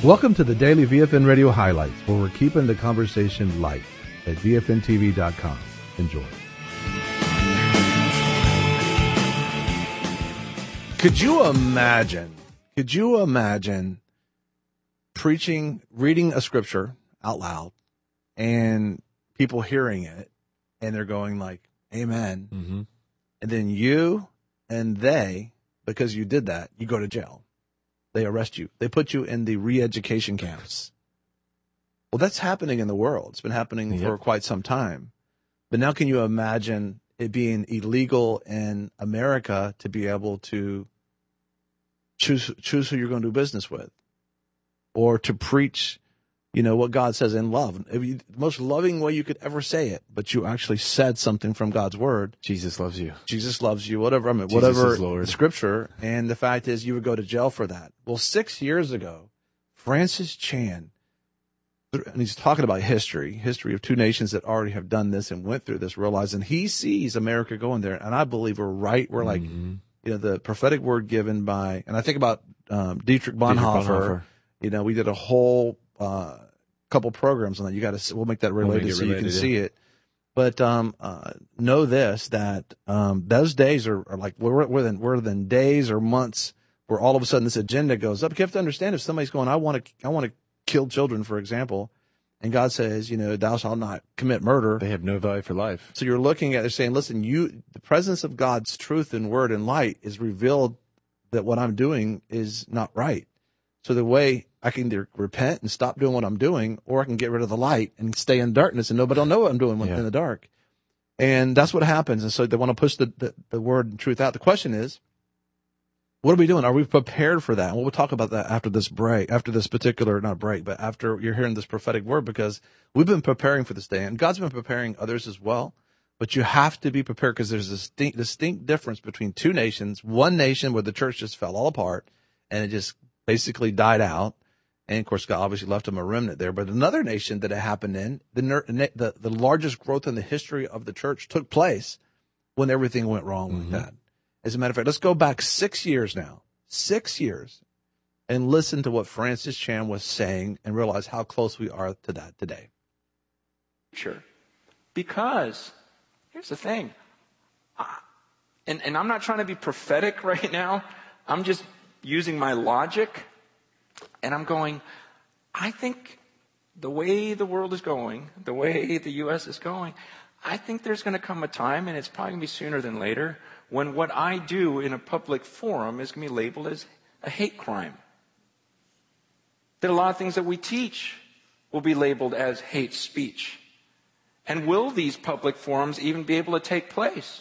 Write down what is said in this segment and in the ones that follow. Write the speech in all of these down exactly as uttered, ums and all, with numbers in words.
Welcome to the Daily V F N Radio Highlights, where we're keeping the conversation light at V F N T V dot com. Enjoy. Could you imagine, could you imagine preaching, reading a scripture out loud and people hearing it and they're going like, amen. Mm-hmm. And then you and they, because you did that, you go to jail. They arrest you. They put you in the re-education camps. Well, that's happening in the world. It's been happening Yep. for quite some time. But now can you imagine it being illegal in America to be able to choose choose who you're going to do business with, or to preach, you know, what God says in love, if you, the most loving way you could ever say it, but you actually said something from God's word. Jesus loves you. Jesus loves you, whatever, I mean, Jesus whatever is Lord. scripture. And the fact is you would go to jail for that. Well, six years ago, Francis Chan, and he's talking about history, history of two nations that already have done this and went through this, realizing he sees America going there. And I believe we're right. We're like, Mm-hmm. you know, the prophetic word given by, and I think about um, Dietrich Bonhoeffer. Dietrich Bonhoeffer. You know, we did a whole uh, couple programs on that. You got to, we'll make that We'll make related it so you related, can yeah. see it. But um, uh, know this, that um, those days are, are like, we're, we're, than, we're than days or months where all of a sudden this agenda goes up. You have to understand, if somebody's going, I want to, I want to kill children, for example, and God says, you know, thou shalt not commit murder. They have no value for life. So you're looking at it saying, listen, you, the presence of God's truth and word and light is revealed that what I'm doing is not right. So the way I can either repent and stop doing what I'm doing, or I can get rid of the light and stay in darkness and nobody will know what I'm doing when Yeah. in the dark. And that's what happens. And so they want to push the, the, the word and truth out. The question is, what are we doing? Are we prepared for that? And we'll talk about that after this break, after this particular, not break, but after you're hearing this prophetic word, because we've been preparing for this day and God's been preparing others as well. But you have to be prepared, because there's a distinct, distinct difference between two nations, one nation where the church just fell all apart and it just basically died out. And of course, God obviously left them a remnant there. But another nation that it happened in, the, the, the largest growth in the history of the church took place when everything went wrong Mm-hmm. like that. As a matter of fact, let's go back six years now, six years, and listen to what Francis Chan was saying and realize how close we are to that today. Sure. Because here's the thing, I, and, and I'm not trying to be prophetic right now. I'm just using my logic, and I'm going, I think the way the world is going, the way the U S is going, I think there's going to come a time, and it's probably going to be sooner than later, when what I do in a public forum is going to be labeled as a hate crime. That a lot of things that we teach will be labeled as hate speech. And will these public forums even be able to take place?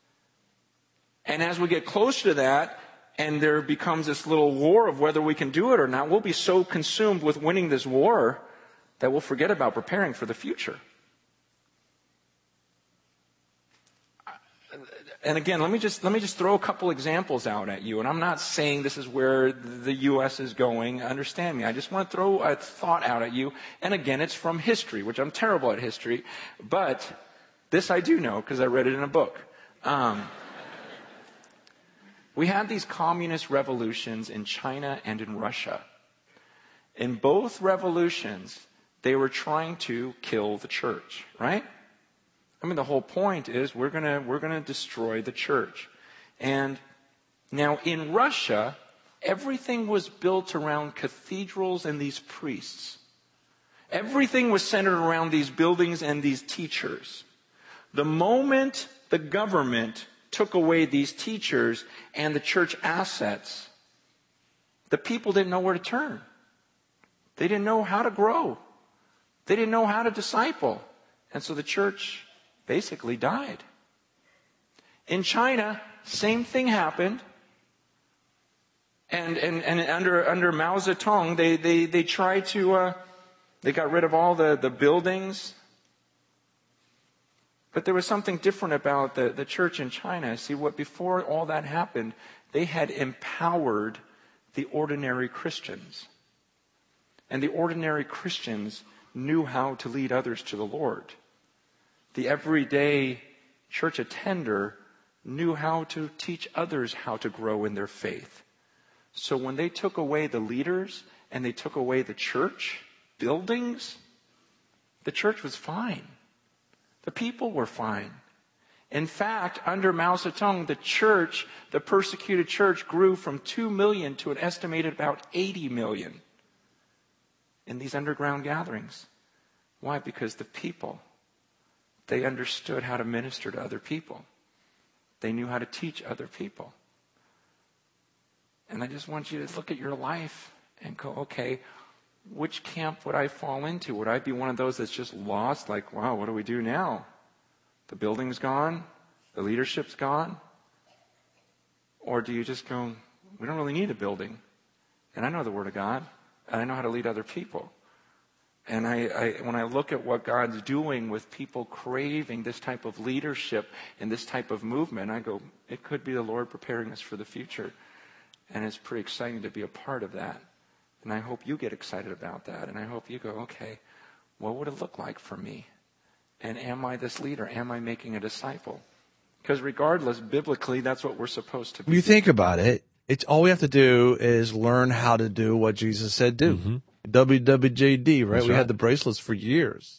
And as we get closer to that, and there becomes this little war of whether we can do it or not, we'll be so consumed with winning this war that we'll forget about preparing for the future. And again, let me just let me just throw a couple examples out at you. And I'm not saying this is where the U S is going. Understand me. I just want to throw a thought out at you. And again, it's from history, which I'm terrible at history. But this I do know because I read it in a book. Um, we had these communist revolutions in China and in Russia. In both revolutions, they were trying to kill the church, right? I mean, the whole point is we're gonna we're gonna destroy the church. And now in Russia, everything was built around cathedrals and these priests. Everything was centered around these buildings and these teachers. The moment the government took away these teachers and the church assets, the people didn't know where to turn. They didn't know how to grow. They didn't know how to disciple. And so the church basically died. In China, same thing happened. And and, and under under Mao Zedong, they they they tried to uh, they got rid of all the, the buildings. But there was something different about the, the church in China. See, what before all that happened, they had empowered the ordinary Christians. And the ordinary Christians knew how to lead others to the Lord. The everyday church attender knew how to teach others how to grow in their faith. So when they took away the leaders and they took away the church buildings, the church was fine. The people were fine. In fact, under Mao Zedong, the church, the persecuted church, grew from two million to an estimated about eighty million in these underground gatherings. Why? Because the people, they understood how to minister to other people. They knew how to teach other people. And I just want you to look at your life and go, okay, which camp would I fall into? Would I be one of those that's just lost? Like, wow, what do we do now? The building's gone? The leadership's gone? Or do you just go, we don't really need a building. And I know the Word of God. And I know how to lead other people. And I, I, when I look at what God's doing with people craving this type of leadership and this type of movement, I go, it could be the Lord preparing us for the future. And it's pretty exciting to be a part of that. And I hope you get excited about that. And I hope you go, okay, what would it look like for me? And am I this leader? Am I making a disciple? Because regardless, biblically, that's what we're supposed to be. When you think about it, it's all we have to do is learn how to do what Jesus said do. Mm-hmm. W W J D, right? That's we right. had the bracelets for years.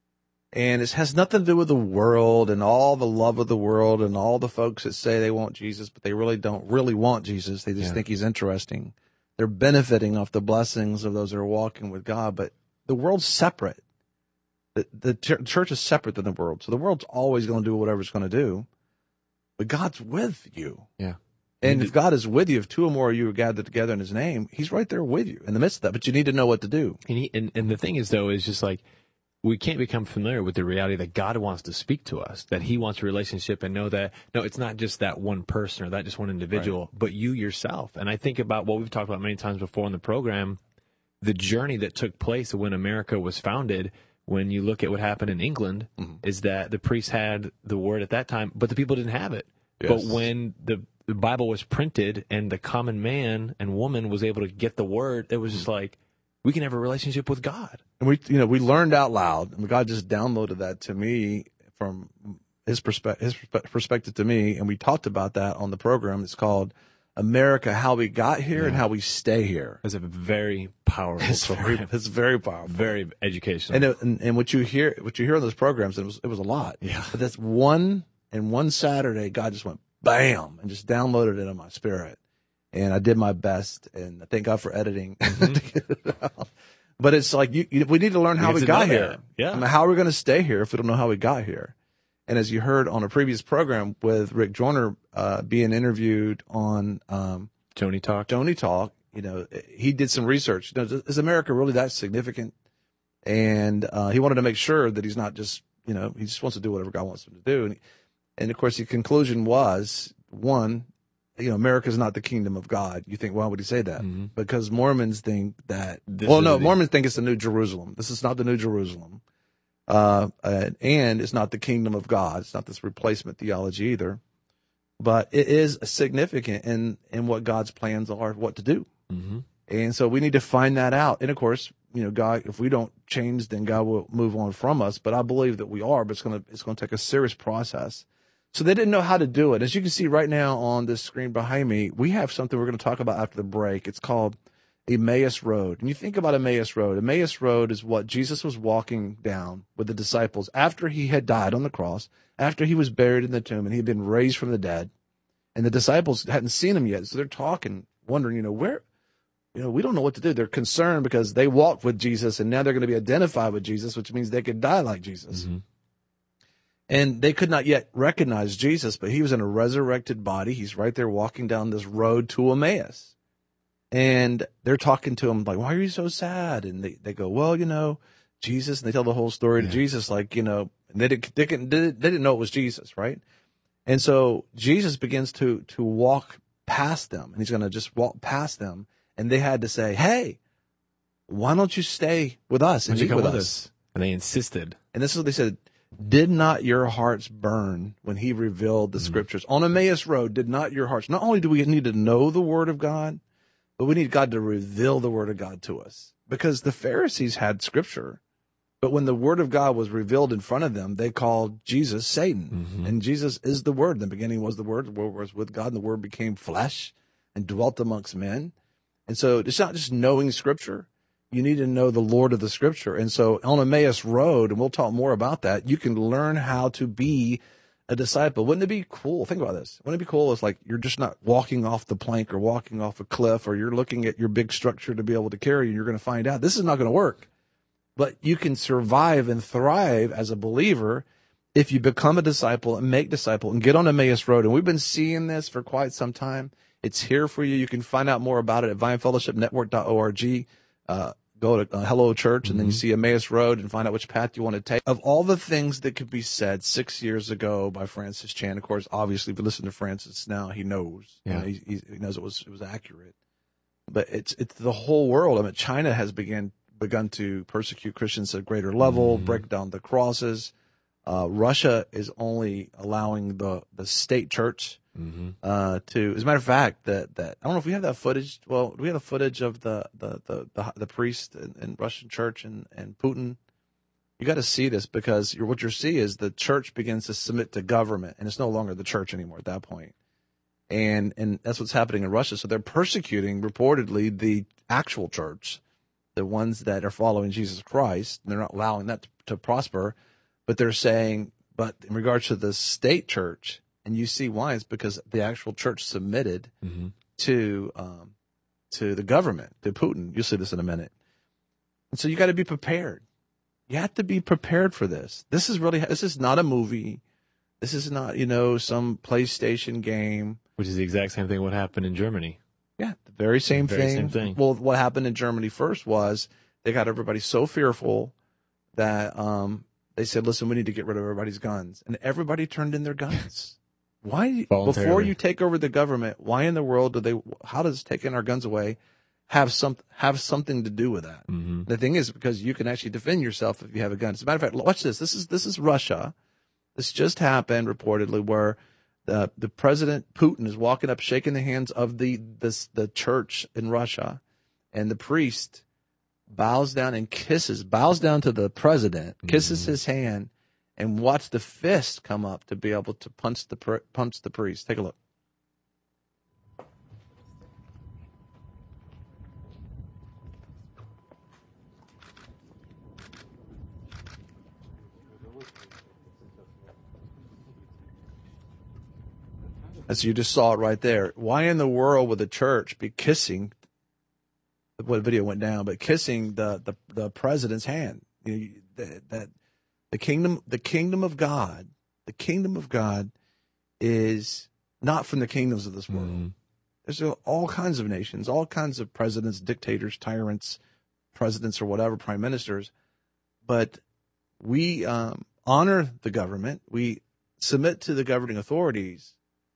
And it has nothing to do with the world and all the love of the world and all the folks that say they want Jesus, but they really don't really want Jesus. They just Yeah. think he's interesting. They're benefiting off the blessings of those that are walking with God, but the world's separate. The, the ch- church is separate than the world. So the world's always going to do whatever it's going to do, but God's with you. Yeah. And if God is with you, if two or more of you are gathered together in his name, he's right there with you in the midst of that. But you need to know what to do. And, he, and, and the thing is, though, is just like, we can't become familiar with the reality that God wants to speak to us, that he wants a relationship, and know that, no, it's not just that one person or that just one individual, right. but you yourself. And I think about what we've talked about many times before in the program, the journey that took place when America was founded. When you look at what happened in England, mm-hmm. is that the priests had the word at that time, but the people didn't have it. Yes. But when the, the Bible was printed and the common man and woman was able to get the word, it was just like, we can have a relationship with God. And we, you know, we learned out loud, and God just downloaded that to me from his perspective, his perspective to me. And we talked about that on the program. It's called America, How We Got Here yeah. and How We Stay Here. It's a very powerful it's program. Very, it's very powerful. Very educational. And, it, and and what you hear, what you hear on those programs, it was, it was a lot. Yeah. But that's one, and one Saturday, God just went bam and just downloaded it in my spirit. And I did my best, and I thank God for editing mm-hmm. to get it out. But it's like, you, you, we need to learn how we, we got here. Yeah. I mean, how are we going to stay here if we don't know how we got here? And as you heard on a previous program with Rick Joyner uh, being interviewed on um, Joni Talk, Joni Talk, you know, he did some research. You know, is America really that significant? And uh, he wanted to make sure that he's not just, you know, he just wants to do whatever God wants him to do. And, and of course, the conclusion was, one, you know, America is not the kingdom of God. You think, why would he say that? Mm-hmm. Because Mormons think that, this well, no, the, Mormons think it's the New Jerusalem. This is not the New Jerusalem. Uh, uh, and it's not the kingdom of God. It's not this replacement theology either. But it is significant in, in what God's plans are, what to do. Mm-hmm. And so we need to find that out. And of course, you know, God, if we don't change, then God will move on from us. But I believe that we are, but it's going to, it's going to take a serious process. So they didn't know how to do it. As you can see right now on this screen behind me, we have something we're going to talk about after the break. It's called Emmaus Road. And you think about Emmaus Road. Emmaus Road is what Jesus was walking down with the disciples after he had died on the cross, after he was buried in the tomb and he had been raised from the dead. And the disciples hadn't seen him yet. So they're talking, wondering, you know, where, you know, we don't know what to do. They're concerned because they walked with Jesus and now they're going to be identified with Jesus, which means they could die like Jesus. Mm-hmm. And they could not yet recognize Jesus, but he was in a resurrected body. He's right there walking down this road to Emmaus. And they're talking to him like, why are you so sad? And they, they go, well, you know, Jesus, and they tell the whole story yeah. to Jesus, like, you know, and they didn't, they didn't, they didn't know it was Jesus, right? And so Jesus begins to, to walk past them, and he's going to just walk past them. And they had to say, hey, why don't you stay with us and eat with, with us? us? And they insisted. And this is what they said. Did not your hearts burn when he revealed the mm-hmm. scriptures? On Emmaus Road, did not your hearts? Not only do we need to know the word of God, but we need God to reveal the word of God to us. Because the Pharisees had scripture, but when the word of God was revealed in front of them, they called Jesus Satan. Mm-hmm. And Jesus is the word. In the beginning was the word, the word was with God, and the word became flesh and dwelt amongst men. And so it's not just knowing Scripture. You need to know the Lord of the Scripture. And so on Emmaus Road, and we'll talk more about that, you can learn how to be a disciple. Wouldn't it be cool? Think about this. Wouldn't it be cool? It's like you're just not walking off the plank or walking off a cliff, or you're looking at your big structure to be able to carry you. You're going to find out this is not going to work. But you can survive and thrive as a believer if you become a disciple and make disciple and get on Emmaus Road. And we've been seeing this for quite some time. It's here for you. You can find out more about it at vine fellowship network dot org. Uh, go to uh, Hello Church, and mm-hmm. then you see Emmaus Road and find out which path you want to take. Of all the things that could be said six years ago by Francis Chan, of course, obviously, if you listen to Francis now, he knows. Yeah. You know, he, he knows it was it was accurate. But it's it's the whole world. I mean, China has begun begun to persecute Christians at a greater level, mm-hmm. break down the crosses. Uh, Russia is only allowing the, the state church mm-hmm. uh, to. As a matter of fact, that that I don't know if we have that footage. Well, do we have the footage of the the the the, the priest in, in Russian church and, and Putin? You got to see this, because you're, what you see is the church begins to submit to government, and it's no longer the church anymore at that point. And and that's what's happening in Russia. So they're persecuting reportedly the actual church, the ones that are following Jesus Christ. And they're not allowing that to, to prosper. But they're saying, but in regards to the state church, and you see why, it's because the actual church submitted mm-hmm. to um, to the government, to Putin. You'll see this in a minute. And so you got to be prepared. You have to be prepared for this. This is really, this is not a movie. This is not, you know, some PlayStation game. Which is the exact same thing what happened in Germany. Yeah, the very same the very thing. Same thing. Well, what happened in Germany first was they got everybody so fearful that um, they said, listen, we need to get rid of everybody's guns. And everybody turned in their guns. Why, before you take over the government, why in the world do they, how does taking our guns away have some, have something to do with that? Mm-hmm. The thing is, because you can actually defend yourself if you have a gun. As a matter of fact, watch this. This is, this is Russia. This just happened reportedly, where the, the president Putin is walking up, shaking the hands of the, this, the church in Russia, and the priest bows down and kisses, bows down to the president, kisses mm-hmm. his hand, and watch the fist come up to be able to punch the punch the priest. Take a look. As you just saw it right there. Why in the world would the church be kissing? What video went down, but kissing the the, the president's hand? You know, that, that the kingdom, the kingdom of God, the kingdom of God is not from the kingdoms of this world. Mm-hmm. There's all kinds of nations, all kinds of presidents, dictators, tyrants, presidents, or whatever, prime ministers. But we um, honor the government. We submit to the governing authorities.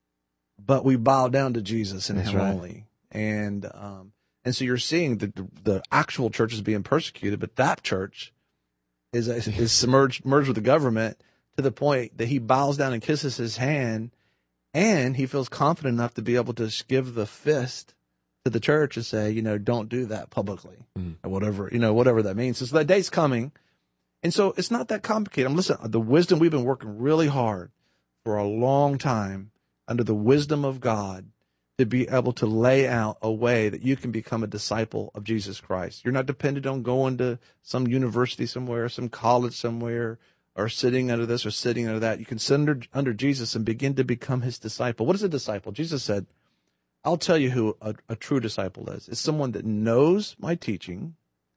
But we bow down to Jesus and That's Him right. only, and um, and so you're seeing the the actual church is being persecuted, but that church is is submerged merged with the government to the point that he bows down and kisses his hand, and he feels confident enough to be able to give the fist to the church and say, you know, don't do that publicly, mm. or whatever, you know, whatever that means. So, so that day's coming, and so it's not that complicated. I'm listening. The wisdom, we've been working really hard for a long time under the wisdom of God to be able to lay out a way that you can become a disciple of Jesus Christ. You're not dependent on going to some university somewhere, some college somewhere, or sitting under this or sitting under that. You can sit under, under Jesus and begin to become His disciple. What is a disciple? Jesus said, I'll tell you who a, a true disciple is. It's someone that knows my teaching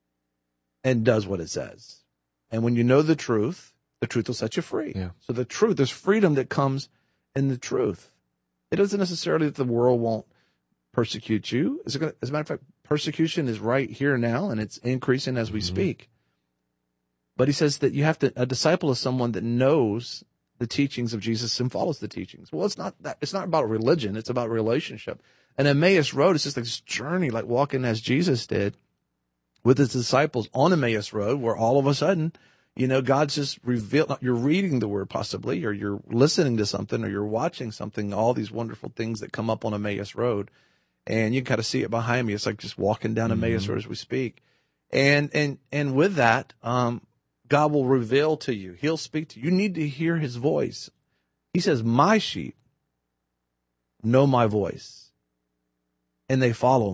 and does what it says. And when you know the truth, the truth will set you free. Yeah. So the truth, there's freedom that comes in the truth. It doesn't necessarily that the world won't persecute you. As a matter of fact, persecution is right here now, and it's increasing as we mm-hmm. speak. But he says that you have to, a disciple is someone that knows the teachings of Jesus and follows the teachings. Well, it's not that, it's not about religion. It's about relationship. And Emmaus Road is just like this journey, like walking as Jesus did with his disciples on Emmaus Road, where all of a sudden, you know, God's just revealed, you're reading the word possibly, or you're listening to something, or you're watching something, all these wonderful things that come up on Emmaus Road. And you kind of see it behind me. It's like just walking down mm-hmm. Emmaus Road as we speak. And, and, and with that, um, God will reveal to you. He'll speak to you. You need to hear His voice. He says, my sheep know my voice, and they follow me.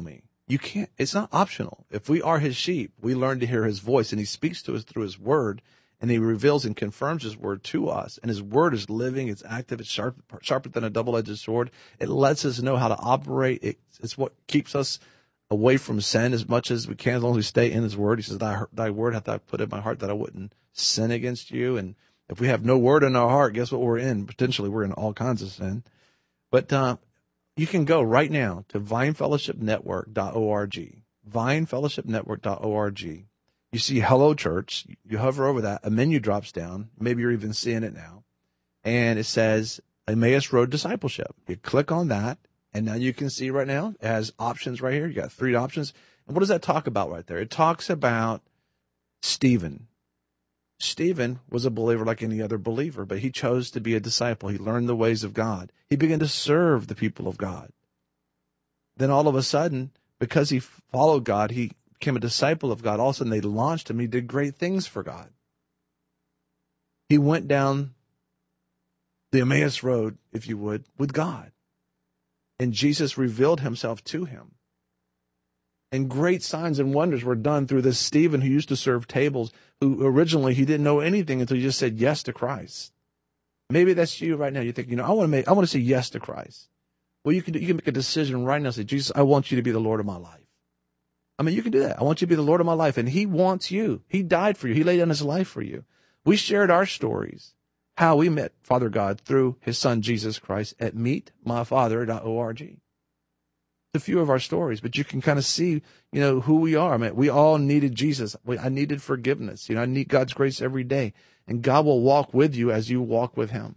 You can't, it's not optional. If we are his sheep, we learn to hear his voice, and he speaks to us through his word, and he reveals and confirms his word to us. And his word is living, it's active, it's sharp, sharper than a double-edged sword. It lets us know how to operate. It, it's what keeps us away from sin as much as we can, as long as we stay in his word. He says, thy, thy word hath I put in my heart that I wouldn't sin against you. And if we have no word in our heart, guess what we're in? Potentially we're in all kinds of sin. But uh, you can go right now to vine fellowship network dot org, vine fellowship network dot org. You see Hello Church. You hover over that. A menu drops down. Maybe you're even seeing it now. And it says Emmaus Road Discipleship. You click on that, and now you can see right now it has options right here. You got three options. And what does that talk about right there? It talks about Stephen. Stephen was a believer like any other believer, but he chose to be a disciple. He learned the ways of God. He began to serve the people of God. Then all of a sudden, because he followed God, he became a disciple of God. All of a sudden, they launched him. He did great things for God. He went down the Emmaus Road, if you would, with God. And Jesus revealed himself to him. And great signs and wonders were done through this Stephen who used to serve tables, who originally he didn't know anything until he just said yes to Christ. Maybe that's you right now. You think, you know, I want to make, I want to say yes to Christ. Well, you can, you can make a decision right now. Say, Jesus, I want you to be the Lord of my life. I mean, you can do that. I want you to be the Lord of my life. And he wants you. He died for you. He laid down his life for you. We shared our stories, how we met Father God through his son, Jesus Christ, at meet my father dot org. A few of our stories, but you can kind of see, you know, who we are. I mean, we all needed Jesus. We, I needed forgiveness. You know, I need God's grace every day. And God will walk with you as you walk with him.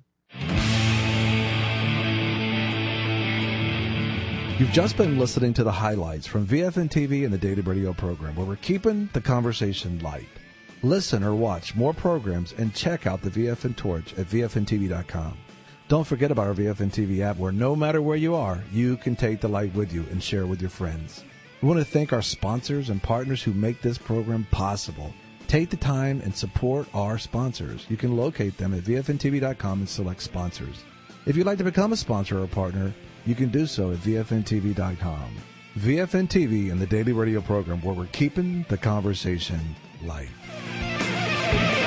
You've just been listening to the highlights from V F N T V and the Daily Radio program, where we're keeping the conversation light. Listen or watch more programs and check out the V F N Torch at V F N T V dot com. Don't forget about our V F N T V app, where no matter where you are, you can take the light with you and share with your friends. We want to thank our sponsors and partners who make this program possible. Take the time and support our sponsors. You can locate them at V F N T V dot com and select sponsors. If you'd like to become a sponsor or partner, you can do so at V F N T V dot com. V F N T V and the Daily Radio program, where we're keeping the conversation light.